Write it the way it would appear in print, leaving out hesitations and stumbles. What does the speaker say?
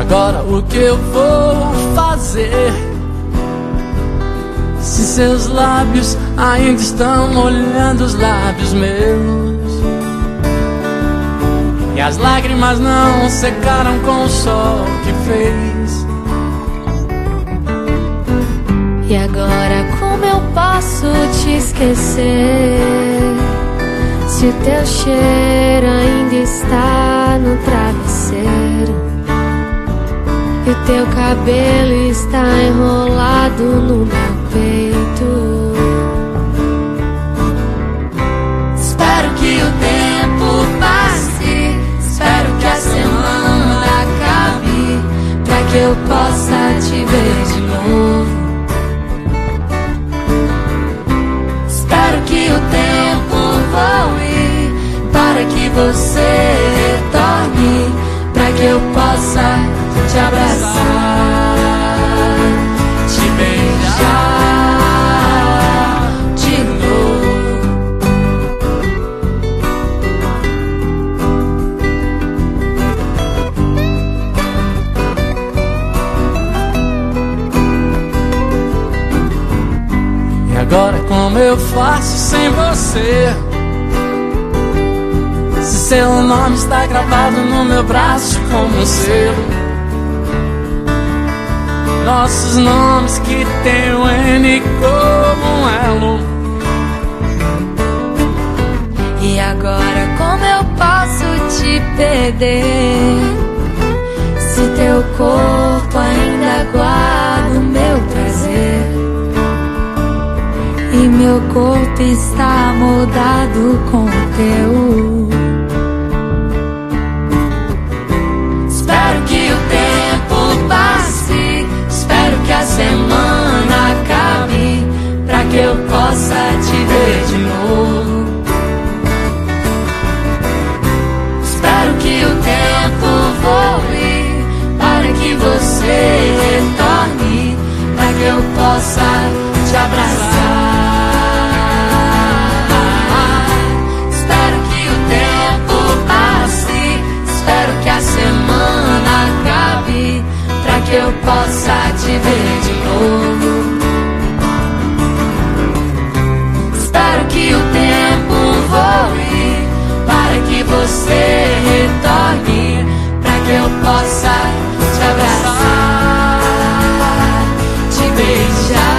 agora o que eu vou fazer? Se seus lábios ainda estão molhando os lábios meus, e as lágrimas não secaram com o sol que fez. E agora como eu posso te esquecer, se o teu cheiro ainda está no travesseiro e o teu cabelo está enrolado no meu peito? Espero que o tempo passe, espero que a semana acabe, pra que eu possa te ver de novo. Espero que o tempo voe, para que você retorne, pra que eu possa te abraçar, te beijar de novo. E agora como eu faço sem você? Se seu nome está gravado no meu braço como um selo, nossos nomes que tem o N como um elo. E agora como eu posso te perder, se teu corpo ainda guarda o meu prazer e meu corpo está moldado com o teu? Espero que o tempo passe, espero que a semana acabe, pra que eu possa te ver de novo. Espero que o tempo voe, para que você retorne, pra que eu possa te abraçar. Espero que o tempo passe, espero que a semana acabe, pra que eu possa te ver de novo. Espero que o tempo voe, para que você retorne, pra que eu possa te abraçar, te beijar.